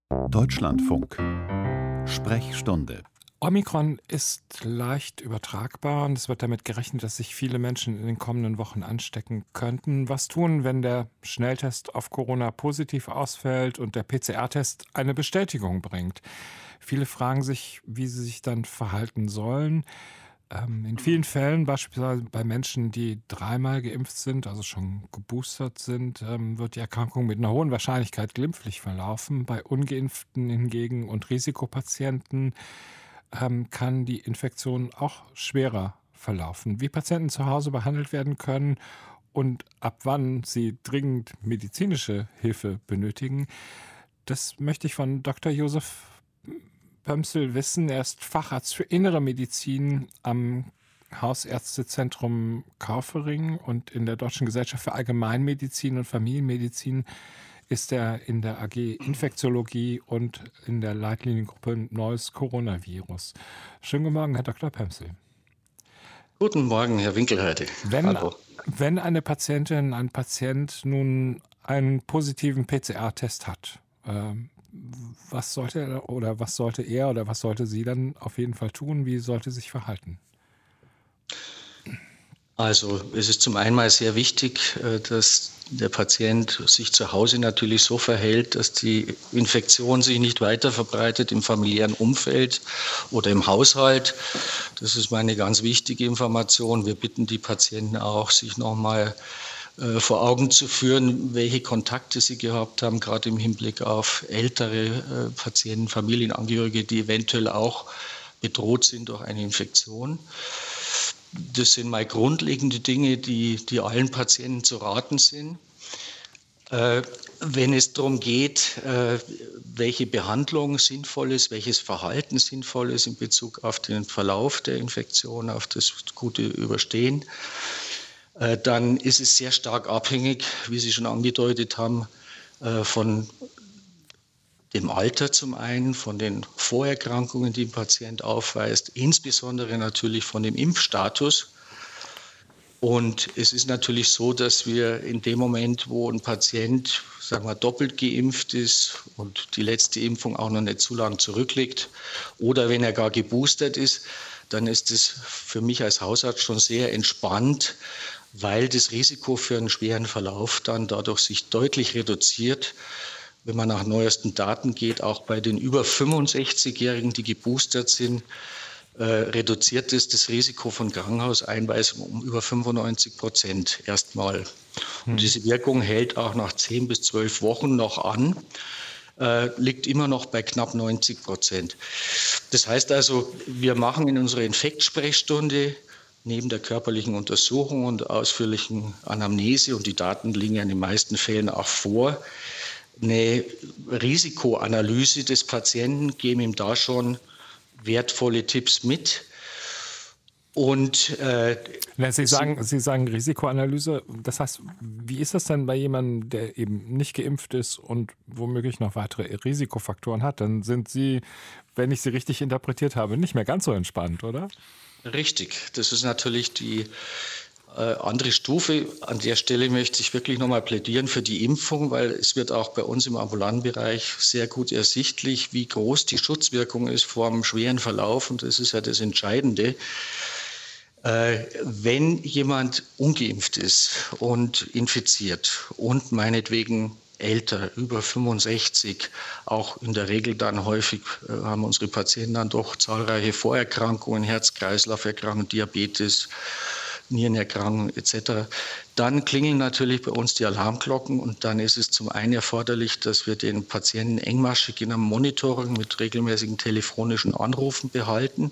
Deutschlandfunk. Sprechstunde. Omikron ist leicht übertragbar und es wird damit gerechnet, dass sich viele Menschen in den kommenden Wochen anstecken könnten. Was tun, wenn der Schnelltest auf Corona positiv ausfällt und der PCR-Test eine Bestätigung bringt? Viele fragen sich, wie sie sich dann verhalten sollen. In vielen Fällen, beispielsweise bei Menschen, die dreimal geimpft sind, also schon geboostert sind, wird die Erkrankung mit einer hohen Wahrscheinlichkeit glimpflich verlaufen. Bei Ungeimpften hingegen und Risikopatienten kann die Infektion auch schwerer verlaufen. Wie Patienten zu Hause behandelt werden können und ab wann sie dringend medizinische Hilfe benötigen, das möchte ich von Dr. Josef Pömsel wissen. Er ist Facharzt für Innere Medizin am Hausärztezentrum Kaufering und in der Deutschen Gesellschaft für Allgemeinmedizin und Familienmedizin ist er in der AG Infektiologie und in der Leitliniengruppe Neues Coronavirus. Schönen guten Morgen, Herr Dr. Pömsel. Guten Morgen, Herr Winkelheide. Hallo. Wenn eine Patientin, ein Patient nun einen positiven PCR-Test hat, was sollte er oder was sollte sie dann auf jeden Fall tun? Wie sollte sich verhalten? Also es ist zum einen mal sehr wichtig, dass der Patient sich zu Hause natürlich so verhält, dass die Infektion sich nicht weiter verbreitet im familiären Umfeld oder im Haushalt. Das ist mal eine ganz wichtige Information. Wir bitten die Patienten auch, sich nochmal vor Augen zu führen, welche Kontakte sie gehabt haben, gerade im Hinblick auf ältere Patienten, Familienangehörige, die eventuell auch bedroht sind durch eine Infektion. Das sind mal grundlegende Dinge, die allen Patienten zu raten sind. Wenn es darum geht, welche Behandlung sinnvoll ist, welches Verhalten sinnvoll ist in Bezug auf den Verlauf der Infektion, auf das gute Überstehen, dann ist es sehr stark abhängig, wie Sie schon angedeutet haben, von dem Alter zum einen, von den Vorerkrankungen, die ein Patient aufweist, insbesondere natürlich von dem Impfstatus. Und es ist natürlich so, dass wir in dem Moment, wo ein Patient, sagen wir, doppelt geimpft ist und die letzte Impfung auch noch nicht zu lang zurückliegt oder wenn er gar geboostert ist, dann ist es für mich als Hausarzt schon sehr entspannt, weil das Risiko für einen schweren Verlauf dann dadurch sich deutlich reduziert. Wenn man nach neuesten Daten geht, auch bei den über 65-Jährigen, die geboostert sind, reduziert es das Risiko von Krankenhauseinweisung um über 95% erstmal. Und diese Wirkung hält auch nach 10 bis 12 Wochen noch an, liegt immer noch bei knapp 90%. Das heißt also, wir machen in unserer Infektsprechstunde neben der körperlichen Untersuchung und ausführlichen Anamnese, und die Daten liegen ja in den meisten Fällen auch vor, eine Risikoanalyse des Patienten, geben ihm da schon wertvolle Tipps mit. Und Sie sagen Risikoanalyse. Das heißt, wie ist das denn bei jemandem, der eben nicht geimpft ist und womöglich noch weitere Risikofaktoren hat? Dann sind Sie, wenn ich Sie richtig interpretiert habe, nicht mehr ganz so entspannt, oder? Richtig. Das ist natürlich die andere Stufe. An der Stelle möchte ich wirklich nochmal plädieren für die Impfung, weil es wird auch bei uns im ambulanten Bereich sehr gut ersichtlich, wie groß die Schutzwirkung ist vor einem schweren Verlauf. Und das ist ja das Entscheidende. Wenn jemand ungeimpft ist und infiziert und meinetwegen älter, über 65, auch in der Regel dann häufig haben unsere Patienten dann doch zahlreiche Vorerkrankungen, Herz-Kreislauf-Erkrankungen, Diabetes, Nierenerkrankungen etc., dann klingeln natürlich bei uns die Alarmglocken und dann ist es zum einen erforderlich, dass wir den Patienten engmaschig in einem Monitoring mit regelmäßigen telefonischen Anrufen behalten.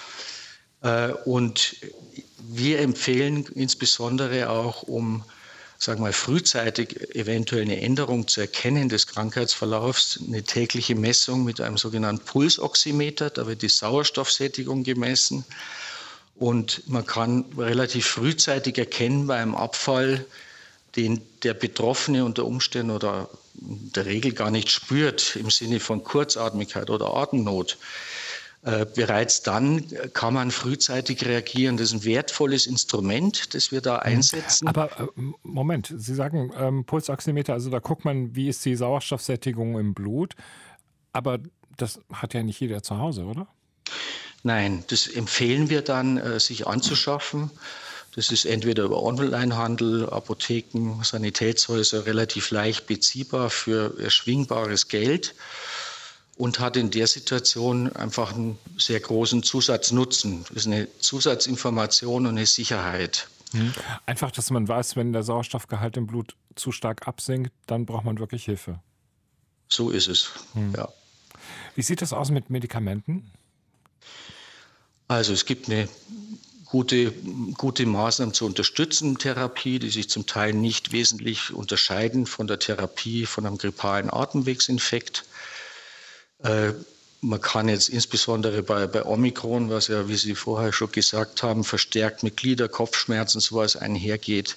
Und wir empfehlen insbesondere auch, um sagen wir, frühzeitig eventuell eine Änderung zu erkennen des Krankheitsverlaufs, eine tägliche Messung mit einem sogenannten Pulsoximeter. Da wird die Sauerstoffsättigung gemessen. Und man kann relativ frühzeitig erkennen bei einem Abfall, den der Betroffene unter Umständen oder in der Regel gar nicht spürt, im Sinne von Kurzatmigkeit oder Atemnot. Bereits dann kann man frühzeitig reagieren. Das ist ein wertvolles Instrument, das wir da einsetzen. Aber Moment, Sie sagen Pulsoximeter, also da guckt man, wie ist die Sauerstoffsättigung im Blut. Aber das hat ja nicht jeder zu Hause, oder? Nein, das empfehlen wir dann, sich anzuschaffen. Das ist entweder über Onlinehandel, Apotheken, Sanitätshäuser relativ leicht beziehbar für erschwingbares Geld und hat in der Situation einfach einen sehr großen Zusatznutzen. Das ist eine Zusatzinformation und eine Sicherheit. Einfach, dass man weiß, wenn der Sauerstoffgehalt im Blut zu stark absinkt, dann braucht man wirklich Hilfe. So ist es, ja. Wie sieht das aus mit Medikamenten? Also es gibt eine gute Maßnahmen zur unterstützenden Therapie, die sich zum Teil nicht wesentlich unterscheiden von der Therapie von einem grippalen Atemwegsinfekt. Man kann jetzt insbesondere bei Omikron, was ja, wie Sie vorher schon gesagt haben, verstärkt mit Glieder-, Kopfschmerzen sowas einhergeht,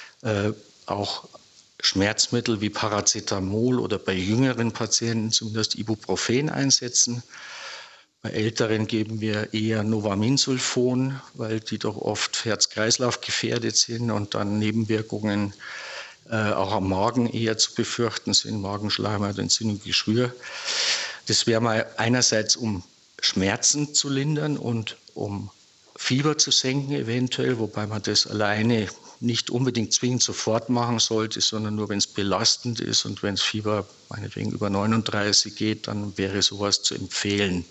auch Schmerzmittel wie Paracetamol oder bei jüngeren Patienten zumindest Ibuprofen einsetzen. Bei Älteren geben wir eher Novaminsulfon, weil die doch oft Herz-Kreislauf gefährdet sind und dann Nebenwirkungen auch am Magen eher zu befürchten sind, Magenschleimhautentzündung, Geschwür. Das wäre mal einerseits, um Schmerzen zu lindern und um Fieber zu senken eventuell, wobei man das alleine nicht unbedingt zwingend sofort machen sollte, sondern nur, wenn es belastend ist und wenn das Fieber meinetwegen über 39 geht, dann wäre sowas zu empfehlen.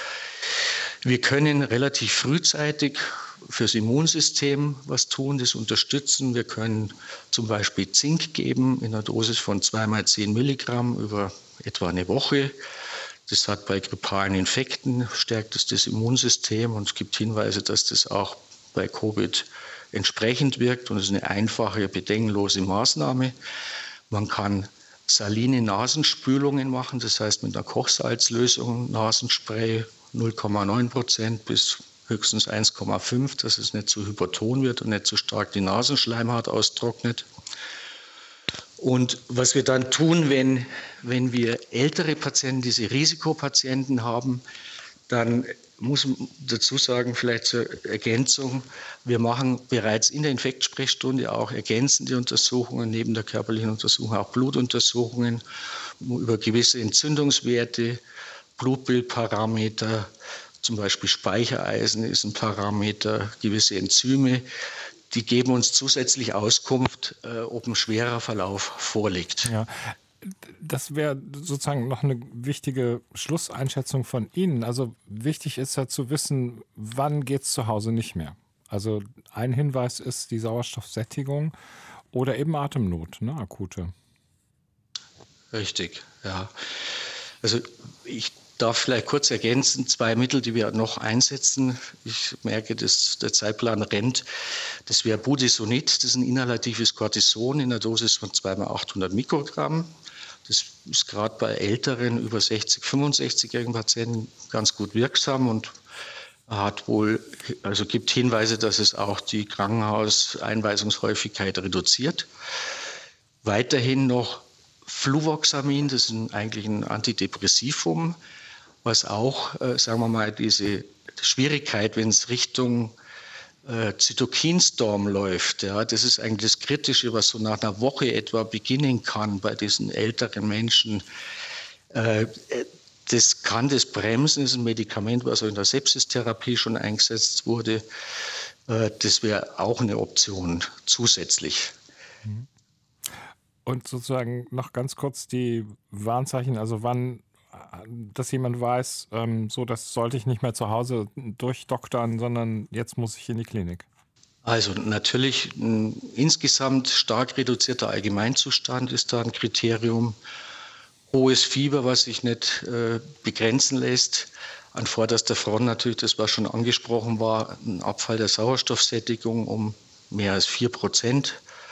Wir können relativ frühzeitig fürs Immunsystem was tun, das unterstützen. Wir können zum Beispiel Zink geben in einer Dosis von 2x10 Milligramm über etwa eine Woche. Das hat bei grippalen Infekten, stärkt es das Immunsystem und es gibt Hinweise, dass das auch bei Covid entsprechend wirkt und es ist eine einfache, bedenkenlose Maßnahme. Man kann saline Nasenspülungen machen, das heißt mit einer Kochsalzlösung Nasenspray 0,9% bis höchstens 1,5, dass es nicht zu hyperton wird und nicht zu stark die Nasenschleimhaut austrocknet. Und was wir dann tun, wenn wir ältere Patienten, diese Risikopatienten haben, dann muss man dazu sagen, vielleicht zur Ergänzung, wir machen bereits in der Infektsprechstunde auch ergänzende Untersuchungen, neben der körperlichen Untersuchung auch Blutuntersuchungen über gewisse Entzündungswerte, Blutbildparameter, zum Beispiel Speichereisen ist ein Parameter, gewisse Enzyme, die geben uns zusätzlich Auskunft, ob ein schwerer Verlauf vorliegt. Ja. Das wäre sozusagen noch eine wichtige Schlusseinschätzung von Ihnen. Also wichtig ist ja zu wissen, wann geht es zu Hause nicht mehr. Also ein Hinweis ist die Sauerstoffsättigung oder eben Atemnot, ne, akute. Richtig, ja. Also ich darf vielleicht kurz ergänzen, 2 Mittel, die wir noch einsetzen. Ich merke, dass der Zeitplan rennt. Das wäre Budesonid, das ist ein inhalatives Cortison in einer Dosis von 2x800 Mikrogramm. Das ist gerade bei älteren, über 60, 65-jährigen Patienten ganz gut wirksam und gibt Hinweise, dass es auch die Krankenhauseinweisungshäufigkeit reduziert. Weiterhin noch Fluvoxamin, das ist eigentlich ein Antidepressivum, was auch, sagen wir mal, diese Schwierigkeit, wenn es Richtung Zytokinstorm läuft, ja, das ist eigentlich das Kritische, was so nach einer Woche etwa beginnen kann bei diesen älteren Menschen. Das kann das bremsen, das ist ein Medikament, was auch in der Sepsistherapie schon eingesetzt wurde. Das wäre auch eine Option zusätzlich. Und sozusagen noch ganz kurz die Warnzeichen, also wann, dass jemand weiß, so das sollte ich nicht mehr zu Hause durchdoktern, sondern jetzt muss ich in die Klinik. Also natürlich ein insgesamt stark reduzierter Allgemeinzustand ist da ein Kriterium. Hohes Fieber, was sich nicht begrenzen lässt. An vorderster Front natürlich das, was schon angesprochen war, ein Abfall der Sauerstoffsättigung um mehr als 4%.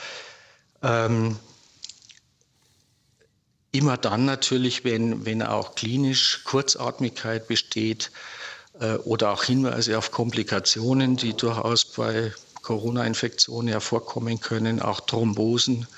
Immer dann natürlich, wenn auch klinisch Kurzatmigkeit besteht oder auch Hinweise auf Komplikationen, die durchaus bei Corona-Infektionen ja vorkommen können, auch Thrombosen.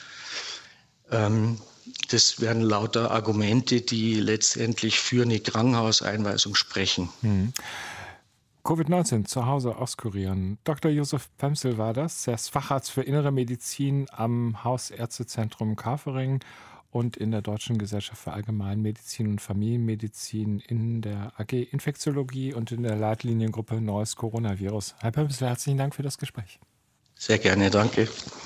Das wären lauter Argumente, die letztendlich für eine Krankenhauseinweisung sprechen. Covid-19 zu Hause auskurieren. Dr. Josef Pemsel war das. Er ist Facharzt für Innere Medizin am Hausärztezentrum Kaufering und in der Deutschen Gesellschaft für Allgemeinmedizin und Familienmedizin in der AG Infektiologie und in der Leitliniengruppe Neues Coronavirus. Herr Pömpsler, herzlichen Dank für das Gespräch. Sehr gerne, danke.